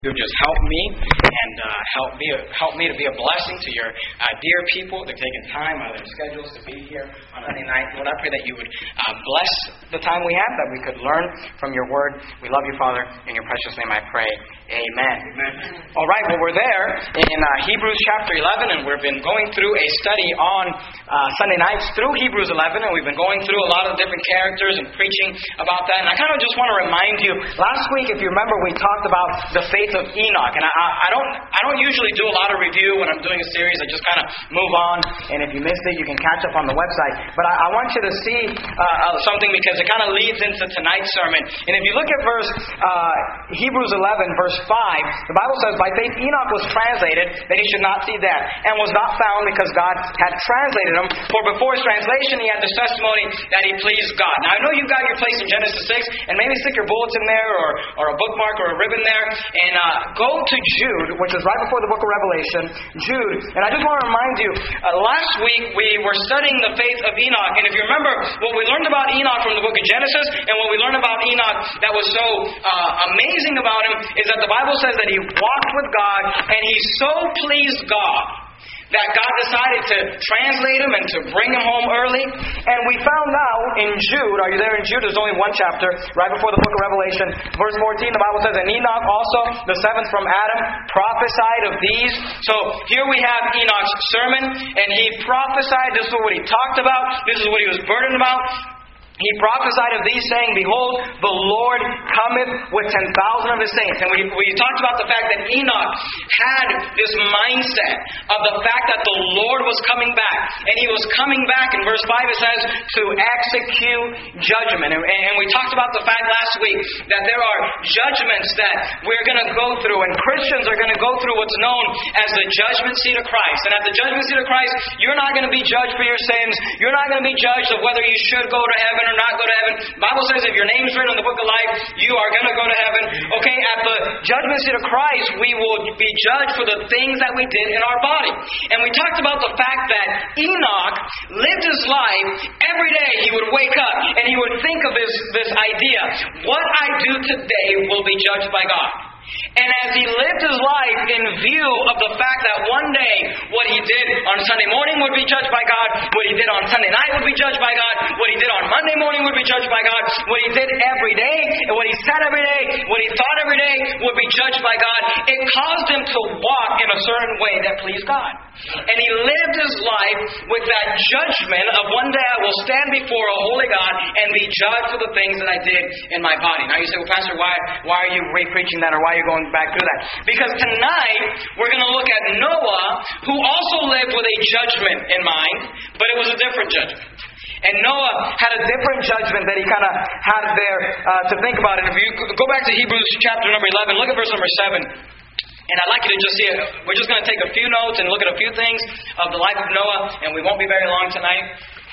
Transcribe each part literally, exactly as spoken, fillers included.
You just help me and uh, help me help me to be a blessing to your uh, dear people that have taken time out of their schedules to be here on Monday night. Lord, I pray that you would uh, bless the time we have, that we could learn from your word. We love you, Father. In your precious name I pray. Amen. Amen. All right, well, we're there in uh, Hebrews chapter eleven, and we've been going through a study on uh, Sunday nights through Hebrews eleven, and we've been going through a lot of different characters and preaching about that. And I kind of just want to remind you, last week, if you remember, we talked about the faith of Enoch, and I, I don't I don't usually do a lot of review when I'm doing a series. I just kind of move on, and if you missed it, you can catch up on the website. But I, I want you to see uh, something, because it kind of leads into tonight's sermon. And if you look at verse uh, Hebrews eleven, verse five, the Bible says, "By faith Enoch was translated, that he should not see death, and was not found, because God had translated him. For before his translation he had this testimony that he pleased God." Now I know you've got your place in Genesis six, and maybe stick your bulletin there, or, or a bookmark or a ribbon there, and uh, go to Jude, which is right before the book of Revelation. Jude. And I just want to remind you, uh, last week we were studying the faith of Enoch, and if you remember, what we learned about Enoch from the book of Genesis, and what we learned about Enoch that was so uh, amazing about him, is that the Bible says that he walked with God, and he so pleased God that God decided to translate him and to bring him home early. And we found out in Jude, are you there in Jude? There's only one chapter, right before the book of Revelation. Verse fourteen, the Bible says, "And Enoch also, the seventh from Adam, prophesied of these." So here we have Enoch's sermon, and he prophesied. This is what he talked about. This is what he was burdened about. He prophesied of these, saying, "Behold, the Lord cometh with ten thousand of his saints." And we, we talked about the fact that Enoch had this mindset of the fact that the Lord was coming back. And he was coming back, in verse five it says, to execute judgment. And, and we talked about the fact last week that there are judgments that we're going to go through. And Christians are going to go through what's known as the judgment seat of Christ. And at the judgment seat of Christ, you're not going to be judged for your sins. You're not going to be judged of whether you should go to heaven or not go to heaven. The Bible says if your name's written in the book of life, you are going to go to heaven. Okay, at the judgment seat of Christ, we will be judged for the things that we did in our body. And we talked about the fact that Enoch lived his life every day. He would wake up and he would think of this, this idea: what I do today will be judged by God. And as he lived his life in view of the fact that one day what he did on Sunday morning would be judged by God, what he did on Sunday night would be judged by God, what he did on Monday morning would be judged by God, what he did every day, and what he said every day, what he thought every day would be judged by God, it caused him to walk in a certain way that pleased God. And he lived his life with that judgment of one day I will stand before a holy God and be judged for the things that I did in my body. Now you say, "Well, Pastor, why, why are you re-preaching that, or why are you going back through that?" Because tonight we're going to look at Noah, who also lived with a judgment in mind, but it was a different judgment. And Noah had a different judgment that he kind of had there uh, to think about. And if you go back to Hebrews chapter number eleven, look at verse number seven. And I'd like you to just see it. We're just going to take a few notes and look at a few things of the life of Noah, and we won't be very long tonight.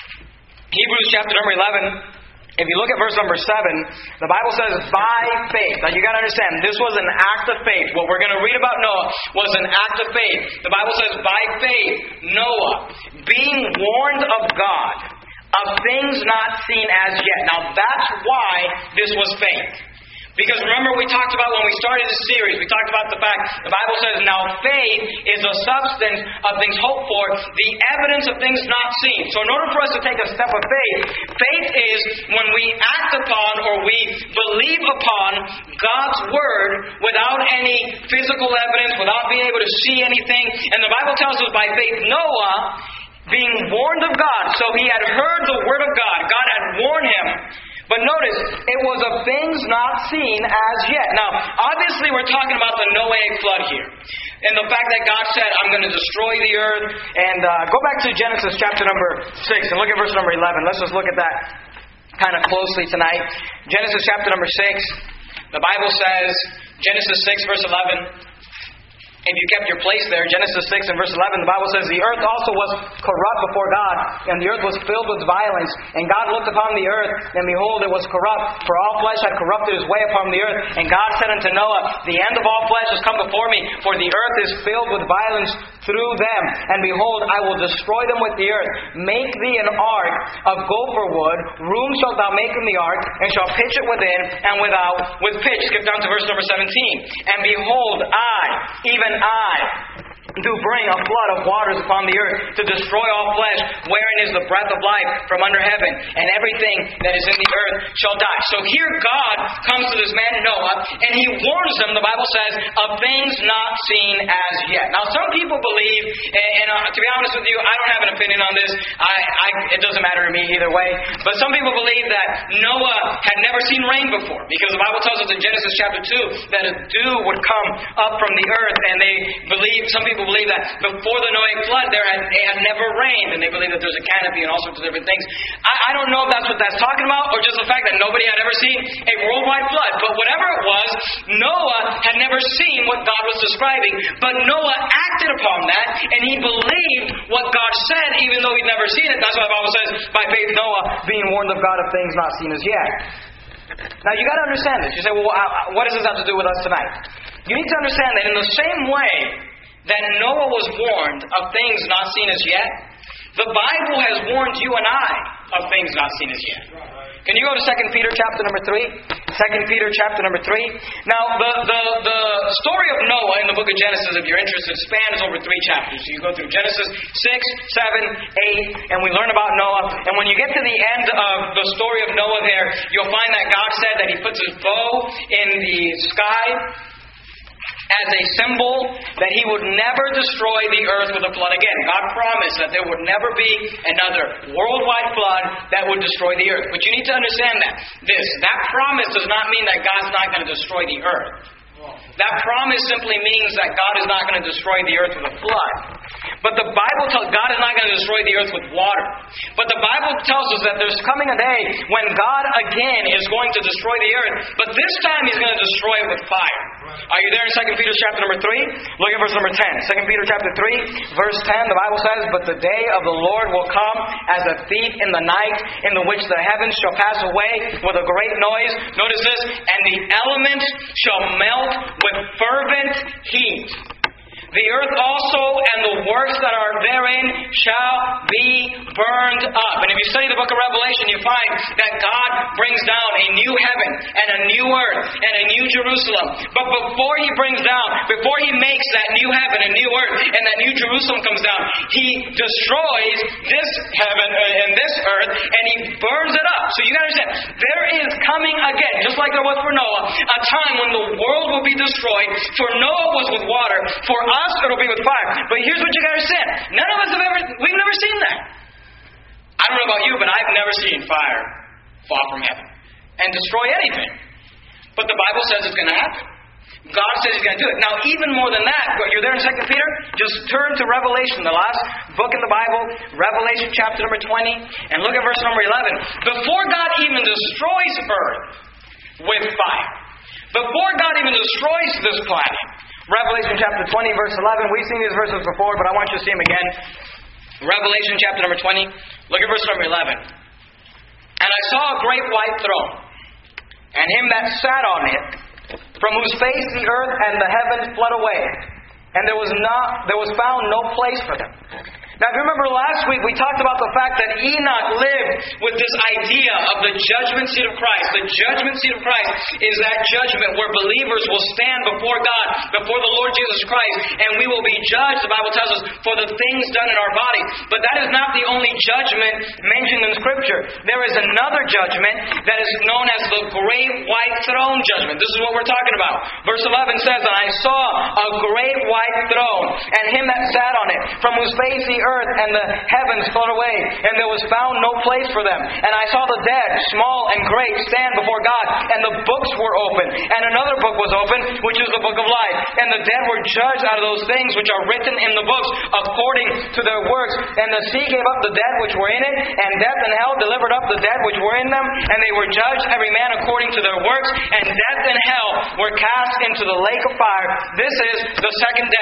Hebrews chapter number eleven. If you look at verse number seven, the Bible says, "By faith." Now you got to understand, this was an act of faith. What we're going to read about Noah was an act of faith. The Bible says, "By faith, Noah, being warned of God, of things not seen as yet." Now that's why this was faith. Because remember, we talked about when we started this series, we talked about the fact, the Bible says, "Now faith is the substance of things hoped for, the evidence of things not seen." So in order for us to take a step of faith, faith is when we act upon or we believe upon God's Word without any physical evidence, without being able to see anything. And the Bible tells us by faith, Noah, being warned of God. So he had heard the Word of God. God had warned him. But notice, it was of things not seen as yet. Now, obviously we're talking about the Noahic flood here. And the fact that God said, "I'm going to destroy the earth." And uh, go back to Genesis chapter number six and look at verse number eleven. Let's just look at that kind of closely tonight. Genesis chapter number six. The Bible says, Genesis six verse eleven. If you kept your place there, Genesis six and verse eleven, the Bible says, the earth also was corrupt before God, and the earth was filled with violence. And God looked upon the earth, and behold, it was corrupt, for all flesh had corrupted his way upon the earth. And God said unto Noah, the end of all flesh has come before me, for the earth is filled with violence through them. And behold, I will destroy them with the earth. Make thee an ark of gopher wood. Room shalt thou make in the ark, and shalt pitch it within and without with pitch. Skip down to verse number seventeen. And behold, I, even I, do bring a flood of waters upon the earth to destroy all flesh, wherein is the breath of life from under heaven, and everything that is in the earth shall die. So here God comes to this man Noah, and he warns him, the Bible says, of things not seen as yet. Now some people believe, and uh, to be honest with you, I don't have an opinion on this. I, I, it doesn't matter to me either way. But some people believe that Noah had never seen rain before, because the Bible tells us in Genesis chapter two that a dew would come up from the earth, and they believe, some people believe that before the Noahic flood there had, it had never rained, and they believe that there's a canopy and all sorts of different things. I, I don't know if that's what that's talking about, or just the fact that nobody had ever seen a worldwide flood. But whatever it was, Noah had never seen what God was describing, but Noah acted upon that, and he believed what God said, even though he'd never seen it. That's why the Bible says, by faith Noah, being warned of God of things not seen as yet. Now you got to understand this. You say, well, what does this have to do with us tonight? You need to understand that in the same way that Noah was warned of things not seen as yet, the Bible has warned you and I of things not seen as yet. Can you go to Second Peter chapter number three? Second Peter chapter number three. Now, the, the, the story of Noah in the book of Genesis, if you're interested, spans over three chapters. So you go through Genesis six, seven, eight, and we learn about Noah. And when you get to the end of the story of Noah there, you'll find that God said that He puts His bow in the sky as a symbol that He would never destroy the earth with a flood again. God promised that there would never be another worldwide flood that would destroy the earth. But you need to understand that. This, that promise does not mean that God's not going to destroy the earth. That promise simply means that God is not going to destroy the earth with a flood. But the Bible tells God is not going to destroy the earth with water. But the Bible tells us that there's coming a day when God again is going to destroy the earth. But this time He's going to destroy it with fire. Are you there in Second Peter chapter number three? Look at verse number ten. Second Peter chapter three, verse ten, the Bible says, but the day of the Lord will come as a thief in the night, in the which the heavens shall pass away with a great noise. Notice this, and the elements shall melt with fervent heat. The earth also and the works that are therein shall be burned up. And if you study the book of Revelation, you find that God brings down a new heaven and a new earth and a new Jerusalem. But before He brings down, before He makes that new heaven and new earth and that new Jerusalem comes down, He destroys this heaven and this earth and He burns it up. So you got to understand, there is coming again, just like there was for Noah, a time when the world will be destroyed. For Noah was with water. For us, it'll be with fire. But here's what you got to understand. None of us have ever, we've never seen that. I don't know about you, but I've never seen fire fall from heaven and destroy anything. But the Bible says it's going to happen. God says He's going to do it. Now, even more than that, you're there in Second Peter? Just turn to Revelation, the last book in the Bible, Revelation chapter number twenty, and look at verse number eleven. Before God even destroys earth with fire, before God even destroys this planet, Revelation chapter twenty, verse eleven. We've seen these verses before, but I want you to see them again. Revelation chapter number twenty. Look at verse number eleven. And I saw a great white throne, and Him that sat on it, from whose face the earth and the heavens fled away, and there was not there was found no place for them. Now, if you remember last week, we talked about the fact that Enoch lived with this idea of the judgment seat of Christ. The judgment seat of Christ is that judgment where believers will stand before God, before the Lord Jesus Christ, and we will be judged, the Bible tells us, for the things done in our body. But that is not the only judgment mentioned in Scripture. There is another judgment that is known as the Great White Throne Judgment. This is what we're talking about. Verse eleven says, and I saw a great white throne, and Him that sat on it, from whose face the earth and the heavens fled away, and there was found no place for them. And I saw the dead, small and great, stand before God, and the books were open. And another book was open, which is the book of life. And the dead were judged out of those things which are written in the books, according to their works. And the sea gave up the dead which were in it, and death and hell delivered up the dead which were in them, and they were judged every man according to their works. And death and hell were cast into the lake of fire. This is the second death.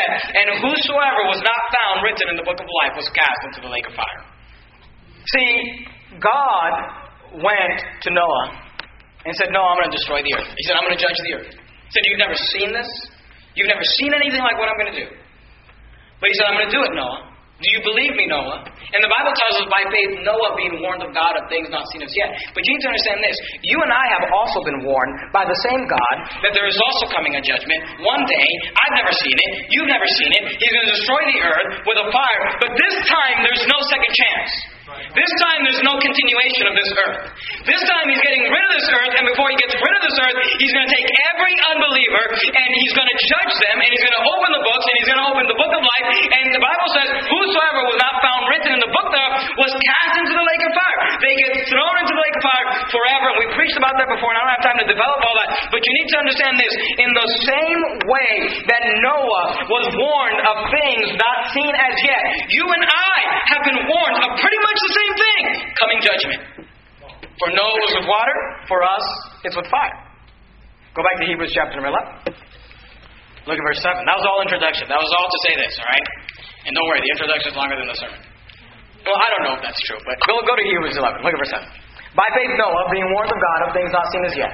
said, and whosoever was not found written in the book of life was cast into the lake of fire. See, God went to Noah and said, no, I'm going to destroy the earth. He said, I'm going to judge the earth. He said, you've never seen this? You've never seen anything like what I'm going to do. But he said, I'm going to do it, Noah. Do you believe me, Noah? And the Bible tells us by faith, Noah being warned of God of things not seen as yet. But you need to understand this. You and I have also been warned by the same God that there is also coming a judgment. One day, I've never seen it. You've never seen it. He's going to destroy the earth with a fire. But this time, there's no second chance. This time, there's no continuation of this earth. This time, he's getting rid of this earth. And before he gets rid of this earth, he's going to take every unbeliever and he's going to judge them. And he's going to open the books and he's going to open the book of life. And the Bible says, whosoever was not found written in the book thereof was cast into the lake of fire. They get thrown into the lake of fire forever. And we preached about that before, and I don't have time to develop all that. But you need to understand this. In the same way that Noah was warned of things not seen as yet, you and I have been warned of pretty much the same thing. Coming judgment. For Noah was with water. For us, it's with fire. Go back to Hebrews chapter number eleven. Look at verse seven. That was all introduction. That was all to say this, all right? And don't worry, the introduction is longer than the sermon. Well, I don't know if that's true, but go, go to Hebrews eleven. Look at verse seven. By faith Noah, being warned of God of things not seen as yet.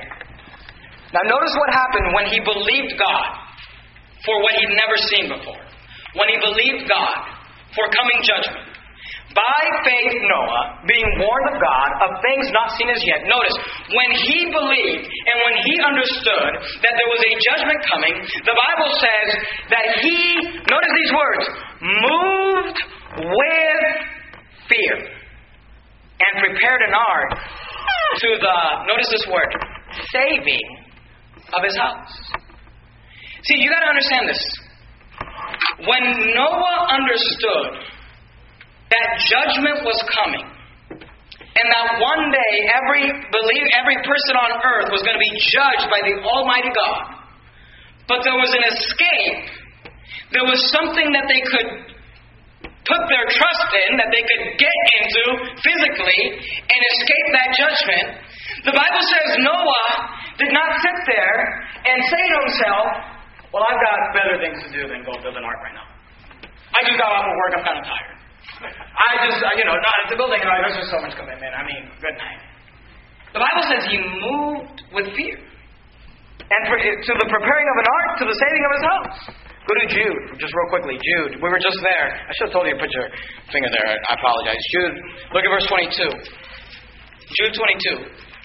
Now notice what happened when he believed God for what he'd never seen before. When he believed God for coming judgment. By faith Noah, being warned of God of things not seen as yet. Notice, when he believed and when he understood that there was a judgment coming, the Bible says that he, notice these words, moved with fear and prepared an ark to the, notice this word, saving of his house. See, you got to understand this. When Noah understood that judgment was coming, and that one day every believe every person on earth was going to be judged by the Almighty God, but there was an escape. There was something that they could put their trust in, that they could get into physically and escape that judgment. The Bible says Noah did not sit there and say to himself, well, I've got better things to do than go build an ark right now. I just got off of work, I'm kind of tired. I just, you know, not the building, right, there's just so much commitment. I mean, good night. The Bible says he moved with fear. And for, to the preparing of an ark, to the saving of his house. Go to Jude, just real quickly. Jude, we were just there. I should have told you to put your finger there. I apologize. Jude, look at verse twenty-two. Jude twenty-two.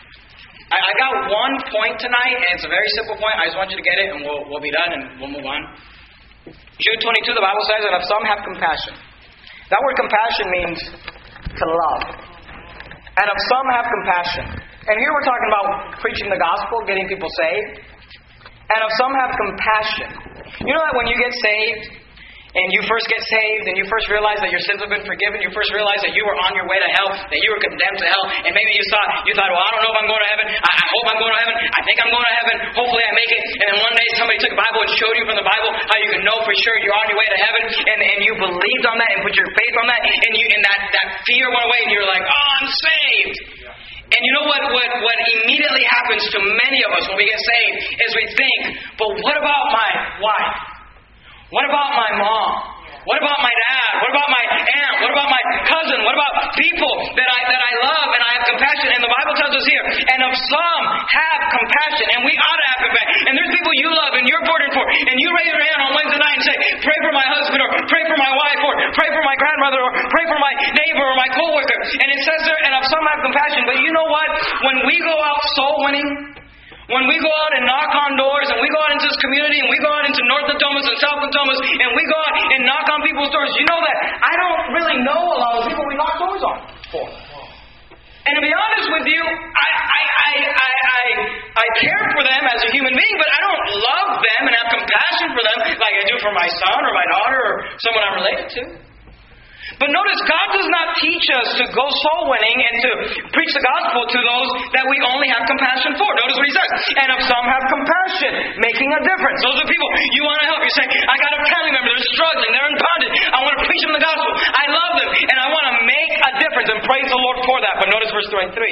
I, I got one point tonight, and it's a very simple point. I just want you to get it, and we'll, we'll be done, and we'll move on. Jude twenty-two, the Bible says, and if some have compassion. That word compassion means to love. And if some have compassion. And here we're talking about preaching the gospel, getting people saved. And if some have compassion. You know that when you get saved, and you first get saved, and you first realize that your sins have been forgiven, you first realize that you were on your way to hell, that you were condemned to hell, and maybe you thought, you thought, well, I don't know if I'm going to heaven, I, I hope I'm going to heaven, I think I'm going to heaven, hopefully I make it, and then one day somebody took a Bible and showed you from the Bible how you can know for sure you're on your way to heaven, and, and you believed on that, and put your faith on that, and you and that, that fear went away, and you're like, oh, I'm saved. Yeah. And you know what, what, what immediately happens to many of us when we get saved is we think, but what about my wife? What about my mom? What about my dad? What about my aunt? What about my cousin? What about people that I that I love and I have compassion? And the Bible tells us here, and if some have compassion, and we ought to have compassion, and there's people you love and you're burdened for, and you raise your hand on Wednesday night and say, pray for my husband, or pray for my wife, or pray for my grandmother, or pray for my neighbor, or my coworker. And it says there, and if some have compassion, but you know what? When we go out soul winning, when we go out and knock on doors, and we go out into this community, and we go out into North Natomas and South Natomas, and we go out and knock on people's doors, you know that I don't really know a lot of people we knock doors on for. And to be honest with you, I I, I, I, I I care for them as a human being, but I don't love them and have compassion for them like I do for my son or my daughter or someone I'm related to. But notice, God does not teach us to go soul winning and to preach the gospel to those that we only have compassion for. Notice what he says. And if some have compassion, making a difference. Those are people you want to help. You're saying, I got a family member, they're struggling, they're in bondage. I want to preach them the gospel. I love them, and I want to make a difference. And praise the Lord for that. But notice verse twenty-three.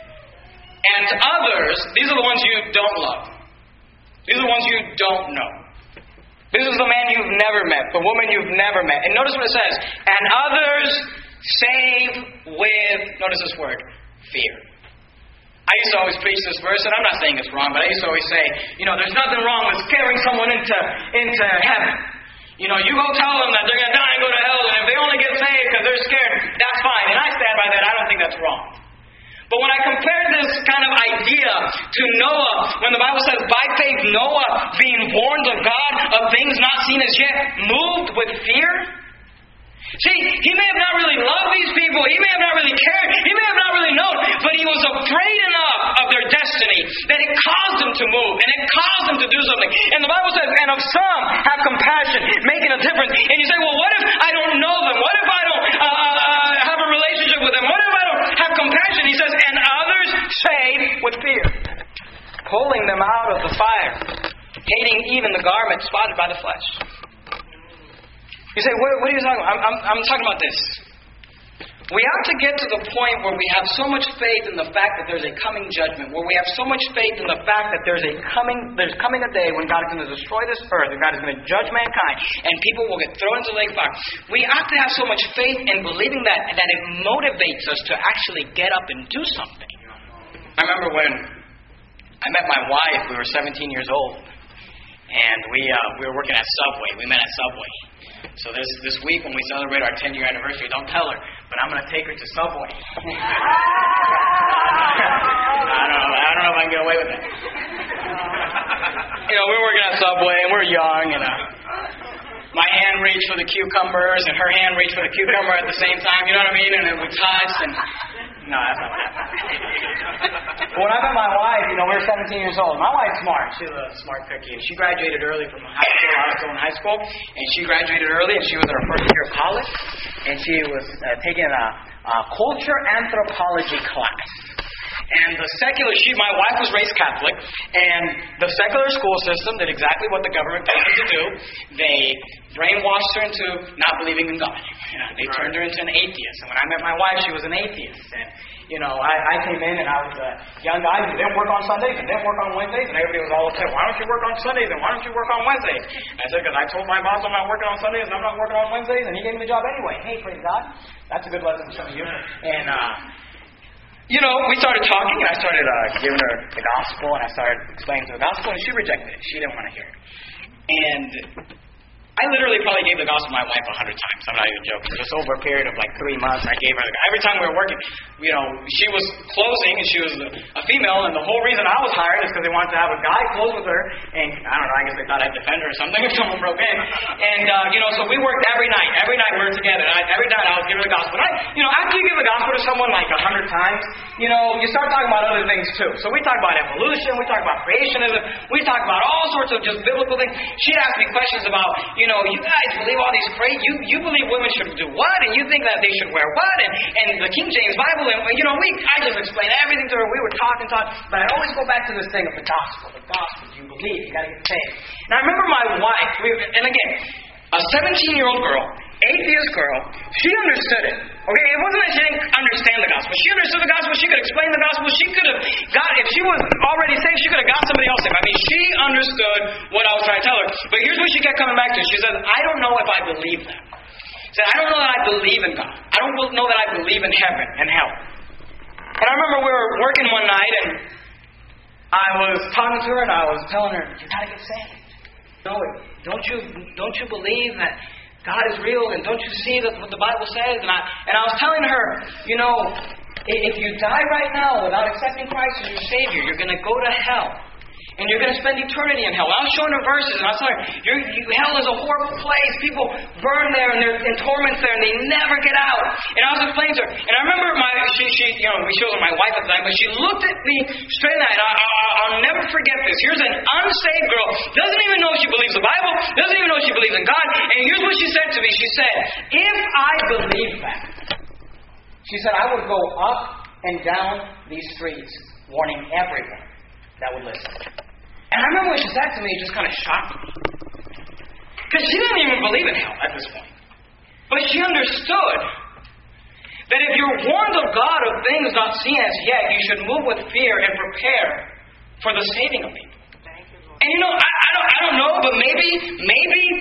And others, these are the ones you don't love. These are the ones you don't know. This is the man you've never met, the woman you've never met. And notice what it says. And others save with, notice this word, fear. I used to always preach this verse, and I'm not saying it's wrong, but I used to always say, you know, there's nothing wrong with scaring someone into, into heaven. You know, you go tell them that they're going to die and go to hell, and if they only get saved because they're scared, that's fine. And I stand by that. I don't think that's wrong. But when I compare this kind of idea to Noah, when the Bible says, by faith Noah, being warned of God of things not seen as yet, moved with fear. See, he may have not really loved these people. He may have not really cared. He may have not really known. But he was afraid enough of their destiny that it caused him to move. And it caused him to do something. And the Bible says, and of some have compassion, making a difference. And you say, well, what if I don't know them? What if I don't uh, uh, have a relationship with them? What if I don't have compassion? He says, and others save with fear, pulling them out of the fire, hating even the garment spotted by the flesh. You say, what, what are you talking about? I'm, I'm, I'm talking about this. We have to get to the point where we have so much faith in the fact that there's a coming judgment, where we have so much faith in the fact that there's a coming, there's coming a day when God is going to destroy this earth, and God is going to judge mankind, and people will get thrown into the lake of fire. We have to have so much faith in believing that, that it motivates us to actually get up and do something. I remember when I met my wife, we were seventeen years old, and we uh, we were working at Subway. We met at Subway. So this this week when we celebrate our ten-year anniversary, don't tell her, but I'm going to take her to Subway. I don't know. I don't know if I can get away with that. You know, we're working at Subway and we're young, and uh, my hand reached for the cucumbers and her hand reached for the cucumber at the same time. You know what I mean? And then we touched, and no, that's not what happened. But when I met my wife, you know, we were seventeen years old. My wife's smart. She's a smart cookie. And she graduated early from high school. I was still in high school. And she graduated early, and she was in her first year of college. And she was uh, taking a, a culture anthropology class. And the secular, she, my wife was raised Catholic, and the secular school system did exactly what the government told them to do. They brainwashed her into not believing in God. You know, they turned her into an atheist. And when I met my wife, she was an atheist. And, you know, I, I came in and I was a young guy who didn't work on Sundays and didn't work on Wednesdays, and everybody was all upset. Why don't you work on Sundays and why don't you work on Wednesdays? And I said, because I told my boss I'm not working on Sundays and I'm not working on Wednesdays, and he gave me the job anyway. Hey, praise God. That's a good lesson for some of you. And, uh, you know, we started talking, and I started uh, giving her the gospel, and I started explaining to her the gospel, and she rejected it. She didn't want to hear it. And I literally probably gave the gospel to my wife a hundred times. I'm not even joking. Just over a period of like three months, I gave her the, every time we were working. You know, she was closing, and she was a, a female, and the whole reason I was hired is because they wanted to have a guy close with her. And I don't know, I guess they thought I'd defend her or something if someone broke in. And uh, you know, so we worked every night. Every night we were together. And I, every night I was giving her the gospel. And I, you know, after you give the gospel to someone like a hundred times, you know, you start talking about other things too. So we talk about evolution. We talk about creationism. We talk about all sorts of just biblical things. She'd ask me questions about, you know, you guys believe all these crazy, you, you believe women should do what, and you think that they should wear what, and, and the King James Bible, and, you know, we, I just explained everything to her. We would talk and talk, but I'd always go back to this thing of the gospel. The gospel, you believe, you got to get saved. And I remember my wife, we, and again, a seventeen-year-old girl, atheist girl, she understood it. Okay, it wasn't that she didn't understand the gospel. She understood the gospel. She could explain the gospel. She could have got, if she was already saved, she could have got somebody else saved. I mean, she understood what I was trying to tell her. But here's what she kept coming back to. She said, I don't know if I believe that. She said, I don't know that I believe in God. I don't know that I believe in heaven and hell. And I remember we were working one night, and I was talking to her, and I was telling her, you got to get saved. No, don't you, don't you believe that God is real, and don't you see that what the Bible says? And I and I was telling her, you know, if you die right now without accepting Christ as your Savior, you're going to go to hell. And you're going to spend eternity in hell. I was showing her verses, and I was telling her, you're, you, hell is a horrible place. People burn there, and they're in torments there, and they never get out. And I was explaining to her. And I remember my, she, she you know, she wasn't my wife at the time, but she looked at me straight in the eye, and I, I, I'll never forget this. Here's an unsaved girl, doesn't even know she believes the Bible, doesn't even know she believes in God. And here's what she said to me. She said, if I believed that, she said, I would go up and down these streets warning everyone that would listen. And I remember when she said that to me, it just kind of shocked me. Because she didn't even believe in hell at this point. But she understood that if you're warned of God of things not seen as yet, you should move with fear and prepare for the saving of people. And you know, I, I don't I don't know, but maybe maybe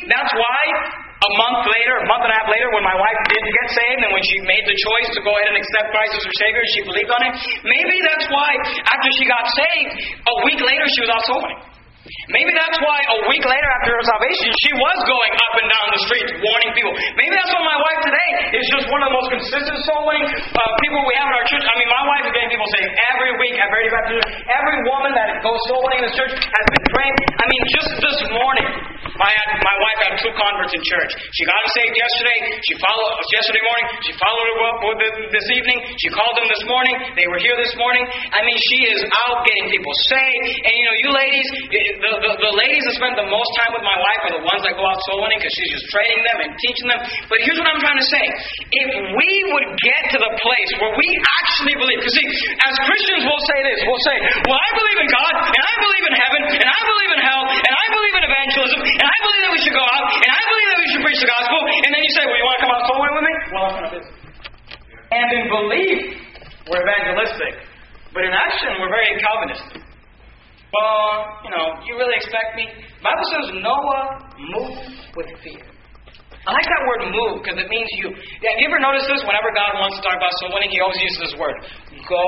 later, when my wife did get saved and when she made the choice to go ahead and accept Christ as her Savior, she believed on it, maybe that's why after she got saved, a week later she was out soul winning. Maybe that's why a week later after her salvation, she was going up and down the streets warning people. Maybe that's why my wife today is just one of the most consistent soul winning uh, people we have in our church. I mean, my wife is getting people saved every week at Verity Baptist. Every woman that goes soul winning in this church has been praying. I mean, just this morning, my my wife had two converts in church. She got them saved yesterday. She followed yesterday morning. She followed her up with it this evening. She called them this morning. They were here this morning. I mean, she is out getting people saved. And you know, you ladies, the, the, the ladies that spend the most time with my wife are the ones that go out soul winning because she's just training them and teaching them. But here's what I'm trying to say. If we would get to the place where we actually believe, because see, as Christians we'll say this, we'll say, well, I believe in God, and I believe in heaven, and I believe in hell, and I believe in evangelism, and I believe that we should go out, and I believe that we should preach the gospel, and then you say, well, you want to come out soul winning with me? Well, I'm going to visit. And in belief, we're evangelistic. But in action, we're very Calvinistic. Well, you know, you really expect me? The Bible says Noah moved with fear. I like that word move because it means you. Yeah, have you ever noticed this? Whenever God wants to talk about soul winning, He always uses this word. Go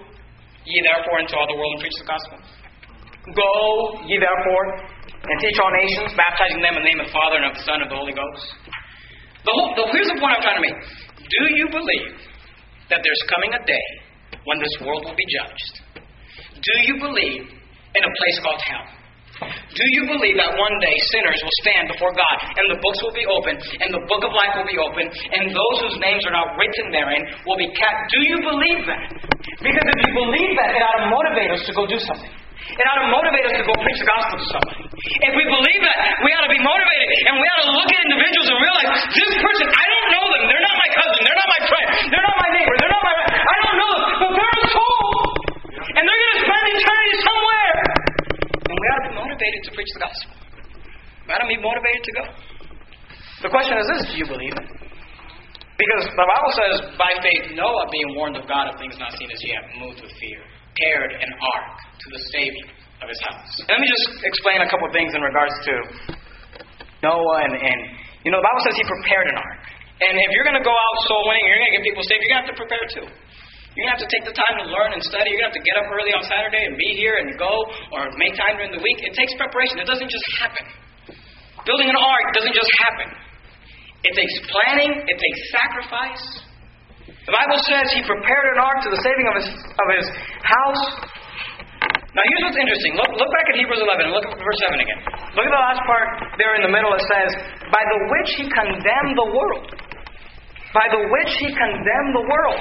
ye therefore into all the world and preach the gospel. Go ye therefore and teach all nations, baptizing them in the name of the Father and of the Son and of the Holy Ghost. The whole, the, here's the point I'm trying to make. Do you believe that there's coming a day when this world will be judged? Do you believe in a place called hell? Do you believe that one day sinners will stand before God and the books will be open and the book of life will be open and those whose names are not written therein will be cast? Do you believe that? Because if you believe that, it ought to motivate us to go do something. It ought to motivate us to go preach the gospel to somebody. If we believe that, we ought to be motivated and we ought to look at individuals and realize, this person, I don't know them. They're not my cousin. They're not my friend. They're not my neighbor. They're not my... I don't know them. But they're a soul. And they're going to spend eternity somewhere. And we ought to be motivated to preach the gospel. We ought to be motivated to go. The question is this, do you believe it? Because the Bible says, by faith, Noah, being warned of God of things not seen as yet, moved with fear, prepared an ark to the saving of his house. Let me just explain a couple of things in regards to Noah and, and you know, the Bible says he prepared an ark. And if you're going to go out soul winning, you're going to get people saved, you're going to have to prepare too. You're going to have to take the time to learn and study. You're going to have to get up early on Saturday and be here and go, or make time during the week. It takes preparation. It doesn't just happen. Building an ark doesn't just happen. It takes planning. It takes sacrifice. The Bible says he prepared an ark to the saving of his of his house. Now here's what's interesting. Look, look back at Hebrews eleven and look at verse seven again. Look at the last part there in the middle. It says, by the which he condemned the world. By the which he condemned the world.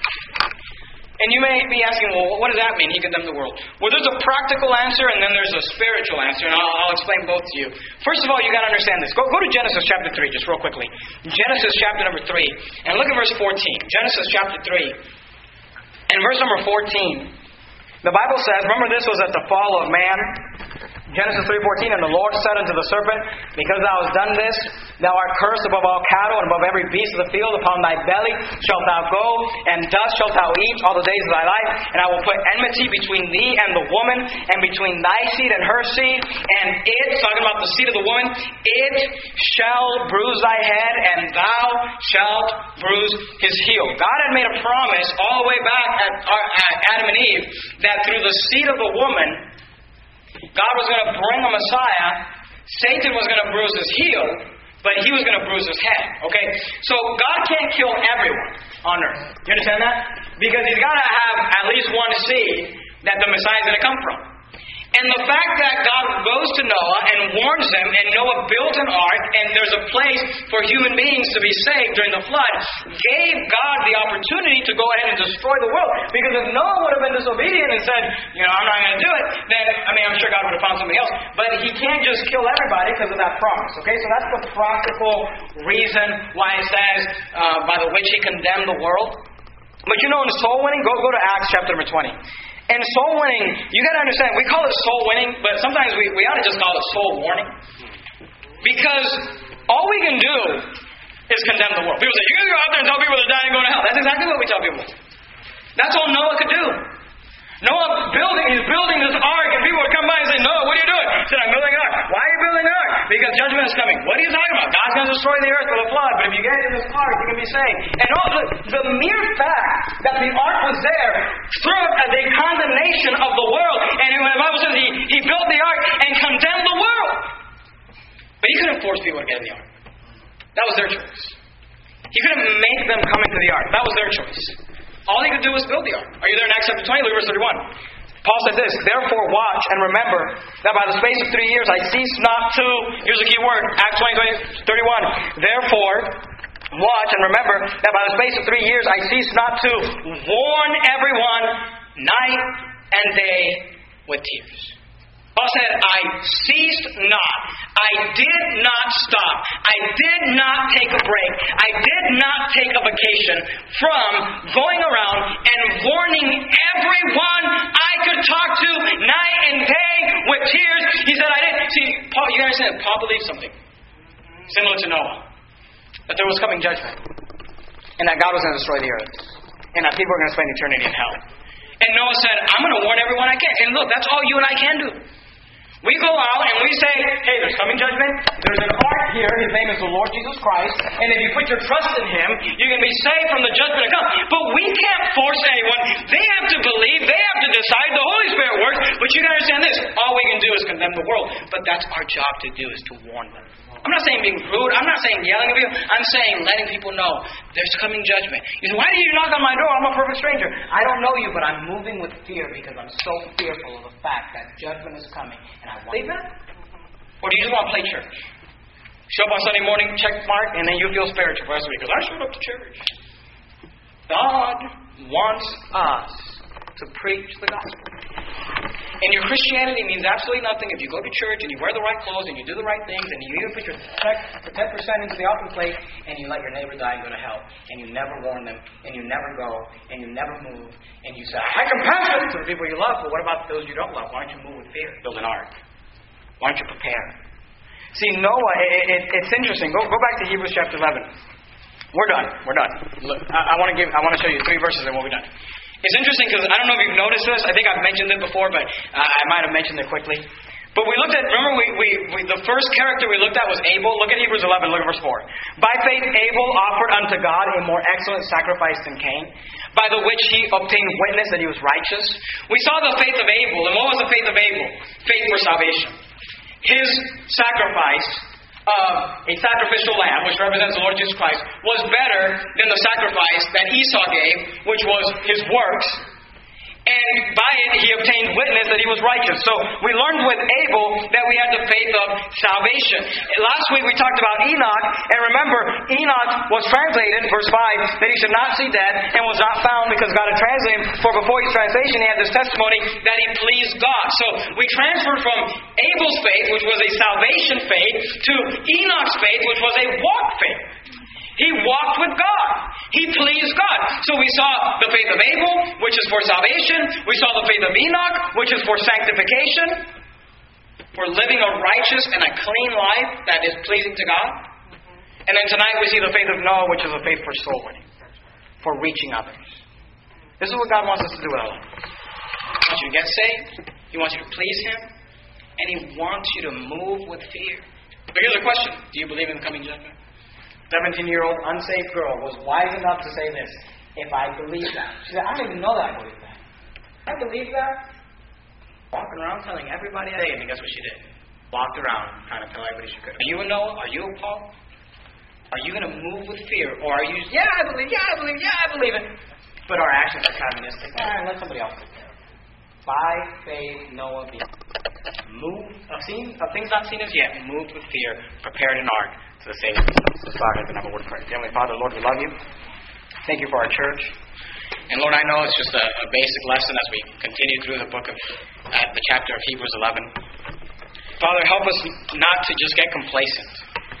And you may be asking, well, what does that mean, he condemned the world? Well, there's a practical answer and then there's a spiritual answer, and I'll, I'll explain both to you. First of all, you got to understand this. Go, go to Genesis chapter three, just real quickly. Genesis chapter number three, and look at verse fourteen. Genesis chapter three, and verse number fourteen. The Bible says, remember this was at the fall of man. Genesis three fourteen, and the Lord said unto the serpent, because thou hast done this, thou art cursed above all cattle and above every beast of the field. Upon thy belly shalt thou go, and dust shalt thou eat all the days of thy life. And I will put enmity between thee and the woman, and between thy seed and her seed. And it, talking about the seed of the woman, it shall bruise thy head, and thou shalt bruise his heel. God had made a promise all the way back at, at Adam and Eve that through the seed of the woman, God was going to bring a Messiah. Satan was going to bruise his heel, but he was going to bruise his head. Okay? So God can't kill everyone on earth. You understand that? Because he's got to have at least one seed that the Messiah is going to come from. And the fact that God goes to Noah and warns them, and Noah built an ark, and there's a place for human beings to be saved during the flood, gave God the opportunity to go ahead and destroy the world. Because if Noah would have been disobedient and said, you know, I'm not going to do it, then, I mean, I'm sure God would have found somebody else. But he can't just kill everybody because of that promise. Okay, so that's the practical reason why it says, uh, by the which he condemned the world. But you know, in soul winning, go, go to Acts chapter number twenty. And soul winning, you got to understand, we call it soul winning, but sometimes we, we ought to just call it soul warning. Because all we can do is condemn the world. People say, you're going to go out there and tell people they're dying and going to hell. That's exactly what we tell people. That's all Noah could do. Noah building, he's building this ark, and people would come by and say, Noah, what are you doing? He said, I'm building an ark. Why are you building an ark? Because judgment is coming. What are you talking about? God's going to destroy the earth with a flood, but if you get in this ark, you can be saved. And all the, the mere fact that the ark was there served as a condemnation of the world. And when the Bible says he, he built the ark and condemned the world. But he couldn't force people to get in the ark. That was their choice. He couldn't make them come into the ark. That was their choice. All he could do was build the ark. Are you there in Acts chapter twenty? Look at verse thirty-one. Paul said this, therefore watch and remember that by the space of three years I cease not to, here's a key word, Acts twenty, thirty-one. Therefore watch and remember that by the space of three years I cease not to warn everyone night and day with tears. Paul said, I ceased not. I did not stop. I did not take a break. I did not take a vacation from going around and warning everyone I could talk to night and day with tears. He said, I didn't. See, Paul, you understand, Paul believed something similar to Noah. That there was coming judgment. And that God was going to destroy the earth. And that people were going to spend eternity in hell. And Noah said, I'm going to warn everyone I can. And look, that's all you and I can do. We go out and we say, hey, there's coming judgment. There's an ark here. His name is the Lord Jesus Christ. And if you put your trust in Him, you can be saved from the judgment to come. But we can't force anyone. They have to believe. They have to decide. The Holy Spirit works. But you can understand this. All we can do is condemn the world. But that's our job to do, is to warn them. I'm not saying being rude. I'm not saying yelling at people. I'm saying letting people know there's coming judgment. You say, why did you knock on my door? I'm a perfect stranger. I don't know you, but I'm moving with fear because I'm so fearful of the fact that judgment is coming. And I want to believe that? Or do you just want to play church? Show up on Sunday morning, check mark, and then you feel spiritual for the rest of the week because I showed up to church. God wants us to preach the gospel. And your Christianity means absolutely nothing if you go to church and you wear the right clothes and you do the right things and you even put your ten percent into the offering plate and you let your neighbor die and go to hell. And you never warn them and you never go and you never move and you say, I compassion to the people you love, but what about those you don't love? Why don't you move with fear? Build an ark. Why don't you prepare? See, Noah, it, it, it's interesting. Go, go back to Hebrews chapter eleven. We're done. We're done. Look, I, I want to give. I want to show you three verses and we'll be done. It's interesting because I don't know if you've noticed this. I think I've mentioned it before, but uh, I might have mentioned it quickly. But we looked at, remember, we, we, we the first character we looked at was Abel. Look at Hebrews eleven, look at verse four. By faith Abel offered unto God a more excellent sacrifice than Cain, by the which he obtained witness that he was righteous. We saw the faith of Abel. And what was the faith of Abel? Faith for salvation. His sacrifice of a sacrificial lamb, which represents the Lord Jesus Christ, was better than the sacrifice that Esau gave, which was his works. And by it, he obtained witness that he was righteous. So we learned with Abel that we had the faith of salvation. Last week we talked about Enoch. And remember, Enoch was translated, verse five, that he should not see death and was not found because God had translated him. For before his translation, he had this testimony that he pleased God. So we transferred from Abel's faith, which was a salvation faith, to Enoch's faith, which was a walk faith. He walked with God. He pleased God. So we saw the faith of Abel, which is for salvation. We saw the faith of Enoch, which is for sanctification. For living a righteous and a clean life that is pleasing to God. And then tonight we see the faith of Noah, which is a faith for soul winning. For reaching others. This is what God wants us to do with our life. He wants you to get saved. He wants you to please Him. And He wants you to move with fear. But here's a question. Do you believe in the coming judgment? seventeen-year-old unsaved girl was wise enough to say this. If I believe that. She said, I don't even know that I believe that. I believe that. Walking around telling everybody I did. And guess what she did? Walked around trying to tell everybody she could. Are you a Noah? Are you a Paul? Are you going to move with fear? Or are you, yeah, I believe, yeah, I believe, yeah, I believe it. But our actions are communistic. All right, let somebody else take care of it. By faith, Noah be moved, of, seen, of things not seen as yet, moved with fear, prepared an ark to the Savior. Let's start and have a word of prayer. Heavenly Father, Lord, we love you. Thank you for our church. And Lord, I know it's just a, a basic lesson as we continue through the book of, uh, the chapter of Hebrews eleven. Father, help us not to just get complacent.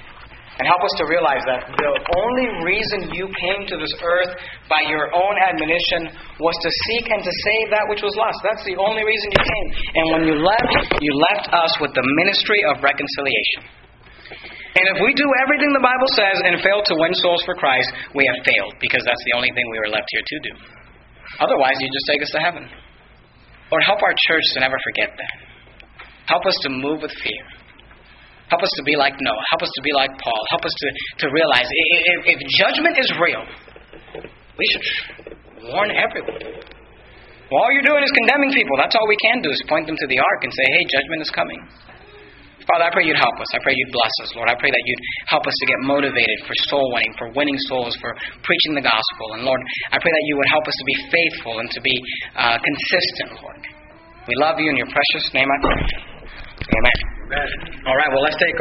And help us to realize that the only reason you came to this earth by your own admonition was to seek and to save that which was lost. That's the only reason you came. And when you left, you left us with the ministry of reconciliation. And if we do everything the Bible says and fail to win souls for Christ, we have failed, because that's the only thing we were left here to do. Otherwise, you just take us to heaven. Lord, help our church to never forget that. Help us to move with fear. Help us to be like Noah. Help us to be like Paul. Help us to, to realize if, if judgment is real, we should warn everyone. Well, all you're doing is condemning people. That's all we can do is point them to the ark and say, hey, judgment is coming. Father, I pray you'd help us. I pray you'd bless us, Lord. I pray that you'd help us to get motivated for soul winning, for winning souls, for preaching the gospel. And Lord, I pray that you would help us to be faithful and to be uh, consistent, Lord. We love you in your precious name I pray. Amen. Amen. All right, well, let's take